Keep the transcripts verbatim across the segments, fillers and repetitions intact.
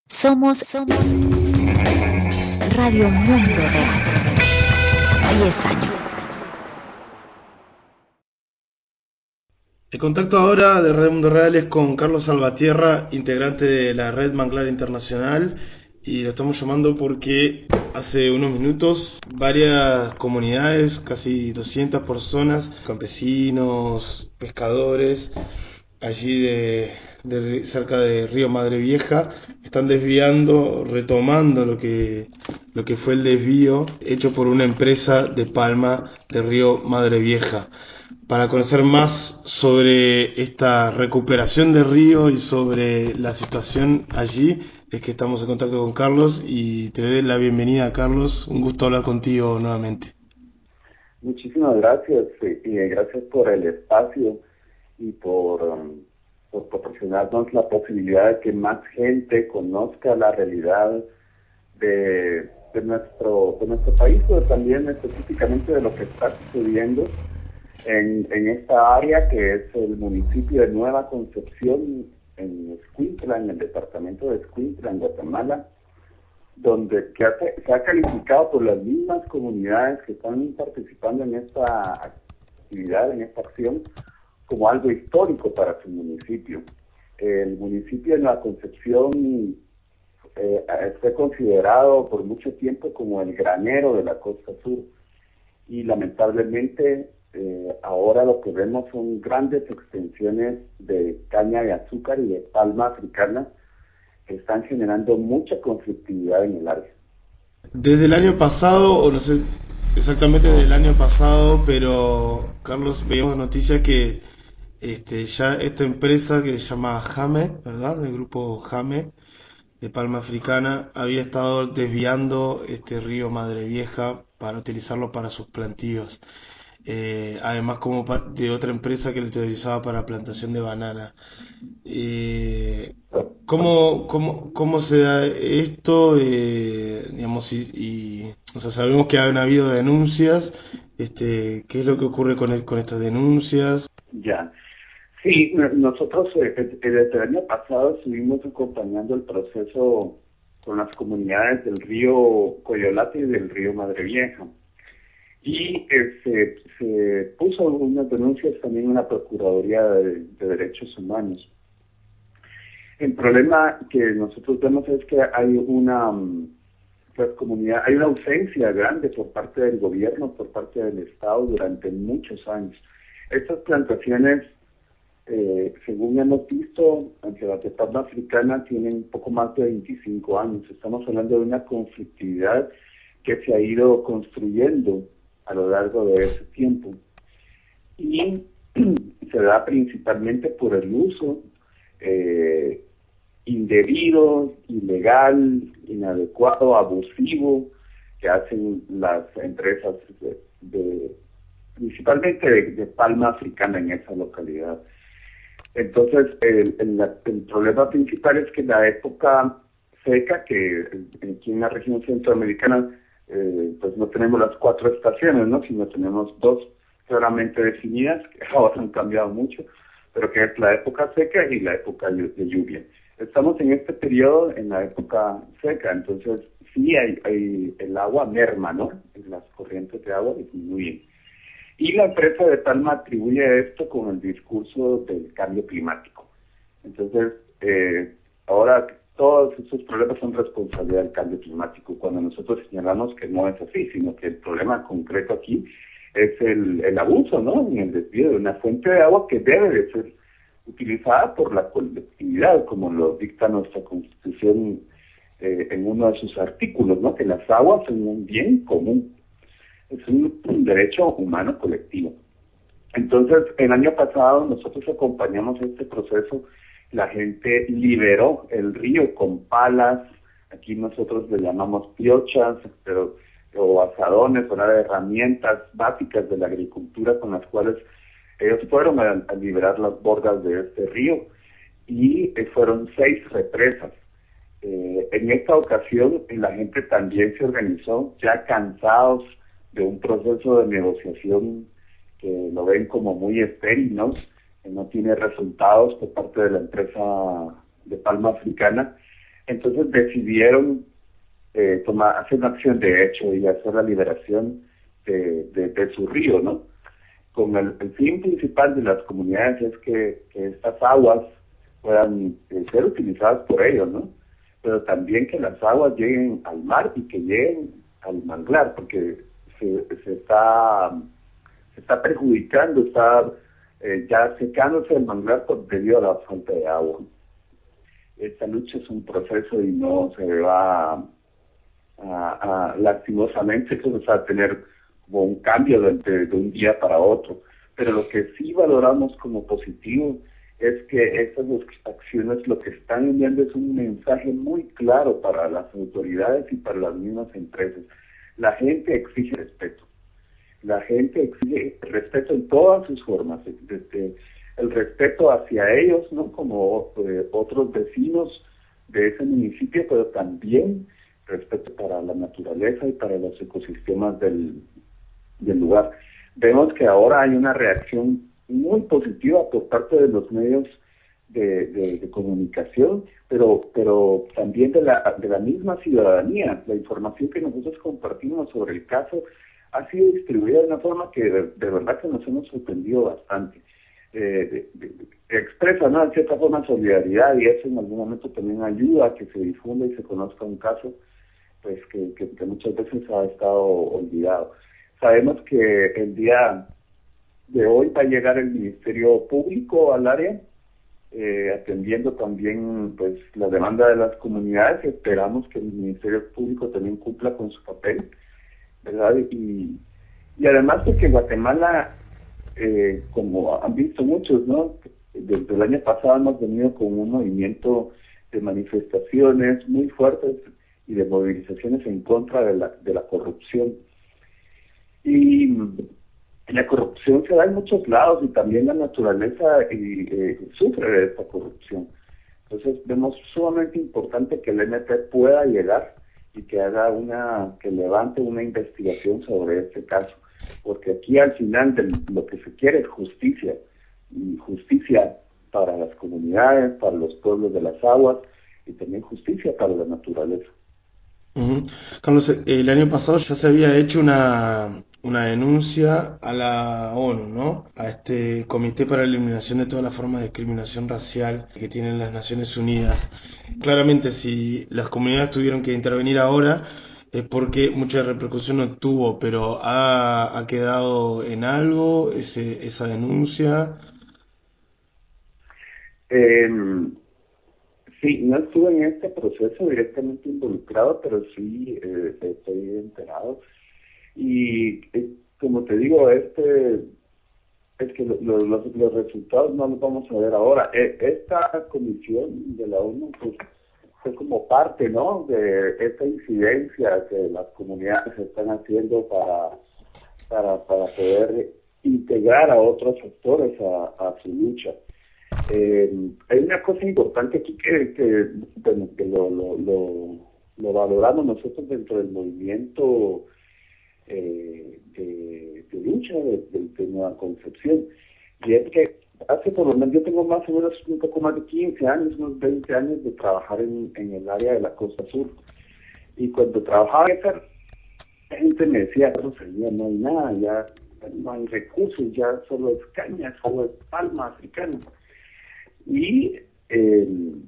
Somos, somos Radio Mundo Real. Diez años. El contacto ahora de Red Mundo Real es con Carlos Salvatierra, integrante de la Red Manglar Internacional, y lo estamos llamando porque hace unos minutos varias comunidades, casi doscientas personas, campesinos, pescadores, allí de, de cerca de Río Madre Vieja, están desviando, retomando lo que, lo que fue el desvío hecho por una empresa de Palma de Río Madre Vieja. Para conocer más sobre esta recuperación de río y sobre la situación allí, es que estamos en contacto con Carlos y te doy la bienvenida, Carlos. Un gusto hablar contigo nuevamente. Muchísimas gracias y gracias por el espacio y por, um, por proporcionarnos la posibilidad de que más gente conozca la realidad de, de nuestro de nuestro país, pero también específicamente de lo que está sucediendo en, en esta área que es el municipio de Nueva Concepción en Escuintla, en el departamento de Escuintla, en Guatemala, donde que hace, se ha calificado por las mismas comunidades que están participando en esta actividad, en esta acción, como algo histórico para su municipio. El municipio de Nueva Concepción eh, fue considerado por mucho tiempo como el granero de la costa sur y lamentablemente eh, ahora lo que vemos son grandes extensiones de caña de azúcar y de palma africana que están generando mucha conflictividad en el área. Desde el año pasado, o no sé exactamente desde el año pasado, pero Carlos, veíamos noticias que este, ya esta empresa que se llama Jame, ¿verdad? Del grupo Jame de Palma Africana, había estado desviando este río Madre Vieja para utilizarlo para sus plantíos. Eh, además como de otra empresa que lo utilizaba para plantación de banana. Eh, ¿cómo, cómo, ¿Cómo se da esto? Eh, digamos, y, y, o sea, sabemos que han habido denuncias. Este, ¿qué es lo que ocurre con, el, con estas denuncias? Ya, sí, nosotros eh, desde el año pasado estuvimos acompañando el proceso con las comunidades del río Coyolate y del río Madre Vieja. Y eh, se, se puso unas denuncias también en la Procuraduría de, de Derechos Humanos. El problema que nosotros vemos es que hay una pues, comunidad, hay una ausencia grande por parte del gobierno, por parte del Estado durante muchos años. Estas plantaciones, eh, según hemos visto, aunque las de palma africana tienen un poco más de veinticinco años. Estamos hablando de una conflictividad que se ha ido construyendo a lo largo de ese tiempo. Y se da principalmente por el uso eh, indebido, ilegal, inadecuado, abusivo que hacen las empresas de, de, principalmente de, de palma africana en esa localidad. Entonces, el, el, el problema principal es que en la época seca, que aquí en la región centroamericana, eh, pues no tenemos las cuatro estaciones, ¿no? Sino tenemos dos claramente definidas, que ahora han cambiado mucho, pero que es la época seca y la época de lluvia. Estamos en este periodo, en la época seca, entonces sí hay, hay el agua merma, ¿no? Las corrientes de agua disminuyen. Y la empresa de Palma atribuye esto con el discurso del cambio climático. Entonces, eh, ahora todos estos problemas son responsabilidad del cambio climático, cuando nosotros señalamos que no es así, sino que el problema concreto aquí es el, el abuso, ¿no? En el desvío de una fuente de agua que debe de ser utilizada por la colectividad, como lo dicta nuestra Constitución eh, en uno de sus artículos, ¿no? Que las aguas son un bien común. Es un, un derecho humano colectivo. Entonces, el año pasado nosotros acompañamos este proceso, la gente liberó el río con palas, aquí nosotros le llamamos piochas, pero, o azadones, o las herramientas básicas de la agricultura con las cuales ellos fueron a, a liberar las bordas de este río, y eh, fueron seis represas. Eh, en esta ocasión la gente también se organizó, ya cansados de un proceso de negociación que lo ven como muy estéril, ¿no? Que no tiene resultados por parte de la empresa de palma africana. Entonces decidieron eh, tomar, hacer una acción de hecho y hacer la liberación de, de, de su río, ¿no? Con el, el fin principal de las comunidades es que, que estas aguas puedan eh, ser utilizadas por ellos, ¿no? Pero también que las aguas lleguen al mar y que lleguen al manglar, porque se, se está se está perjudicando, está eh, ya secándose el manglar por debido a la falta de agua. Esta lucha es un proceso y no se va a, a, a lastimosamente eso va a tener como un cambio de, de, de un día para otro. Pero lo que sí valoramos como positivo es que estas dos acciones lo que están enviando es un mensaje muy claro para las autoridades y para las mismas empresas. La gente exige respeto. La gente exige respeto en todas sus formas, desde el respeto hacia ellos, ¿no? Como eh, otros vecinos de ese municipio, pero también respeto para la naturaleza y para los ecosistemas del, del lugar. Vemos que ahora hay una reacción muy positiva por parte de los medios de, de, de comunicación, pero pero también de la de la misma ciudadanía. La información que nosotros compartimos sobre el caso ha sido distribuida de una forma que de, de verdad que nos hemos sorprendido bastante. Eh, de, de, de, expresa, ¿no?, en cierta forma solidaridad, y eso en algún momento también ayuda a que se difunda y se conozca un caso pues que, que, que muchas veces ha estado olvidado. Sabemos que el día de hoy va a llegar el Ministerio Público al área, eh, atendiendo también pues la demanda de las comunidades. Esperamos que el Ministerio Público también cumpla con su papel, ¿verdad? Y, y además porque Guatemala, eh, como han visto muchos, ¿no?, desde el año pasado hemos venido con un movimiento de manifestaciones muy fuertes y de movilizaciones en contra de la de la corrupción. Y la corrupción se da en muchos lados y también la naturaleza y, eh, sufre de esta corrupción. Entonces vemos sumamente importante que el M P pueda llegar y que haga una, que levante una investigación sobre este caso, porque aquí al final de lo que se quiere es justicia, y justicia para las comunidades, para los pueblos de las aguas y también justicia para la naturaleza. Uh-huh. Carlos, el año pasado ya se había hecho una, una denuncia a la ONU, ¿no?, a este Comité para la Eliminación de todas las formas de discriminación racial que tienen las Naciones Unidas. Claramente, si las comunidades tuvieron que intervenir ahora es porque mucha repercusión no tuvo, pero ¿ha, ha quedado en algo ese, esa denuncia? Eh, Sí, no estuve en este proceso directamente involucrado, pero sí eh, estoy enterado. Y eh, como te digo, este es que lo, lo, los, los resultados no los vamos a ver ahora. Eh, esta comisión de la ONU pues, fue como parte, ¿no?, de esta incidencia que las comunidades están haciendo para para para poder integrar a otros actores a, a su lucha. Eh, hay una cosa importante aquí que, que, bueno, que lo, lo, lo, lo valoramos nosotros dentro del movimiento eh, de, de lucha de, de, de Nueva Concepción, y es que hace por lo menos, yo tengo más o menos un poco más de quince años, unos veinte años de trabajar en, en el área de la costa sur, y cuando trabajaba en esa, la gente me decía, Rosalía, no hay nada, ya no hay recursos, ya solo es caña, solo es palma africana. Y eh,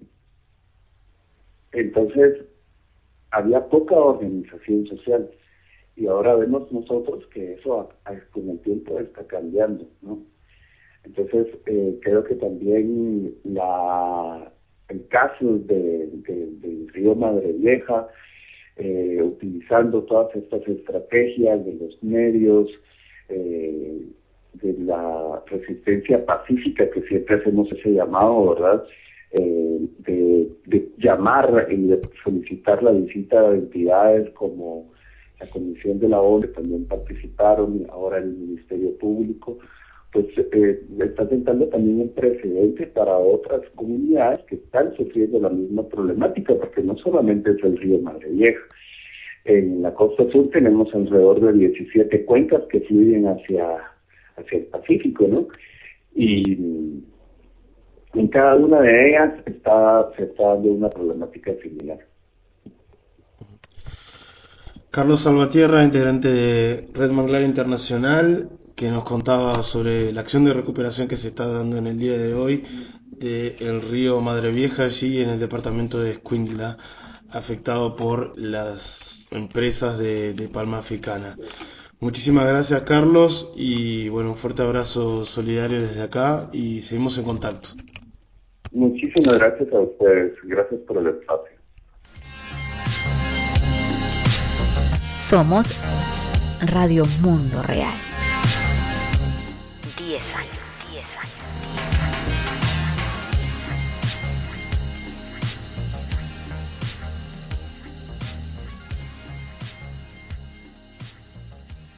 entonces había poca organización social, y ahora vemos nosotros que eso a, a, con el tiempo está cambiando, ¿no? Entonces eh, creo que también la el caso de, de, del río Madre Vieja, eh, utilizando todas estas estrategias de los medios, eh, de la resistencia pacífica, que siempre hacemos ese llamado, ¿verdad?, eh, de, de llamar y de solicitar la visita de entidades como la Comisión de la ONU, que también participaron, y ahora el Ministerio Público, pues eh, está sentando también un precedente para otras comunidades que están sufriendo la misma problemática, porque no solamente es el río Madre Vieja. En la costa sur tenemos alrededor de diecisiete cuencas que fluyen hacia, hacia el Pacífico, ¿no? Y, En cada una de ellas está, se está dando una problemática similar. Carlos Salvatierra, integrante de Red Manglar Internacional, que nos contaba sobre la acción de recuperación que se está dando en el día de hoy del río Madre Vieja, allí en el departamento de Escuintla, afectado por las empresas de, de palma africana. Muchísimas gracias, Carlos, y bueno, un fuerte abrazo solidario desde acá y seguimos en contacto. Muchísimas gracias a ustedes, gracias por el espacio. Somos Radio Mundo Real. Diez años. Diez años.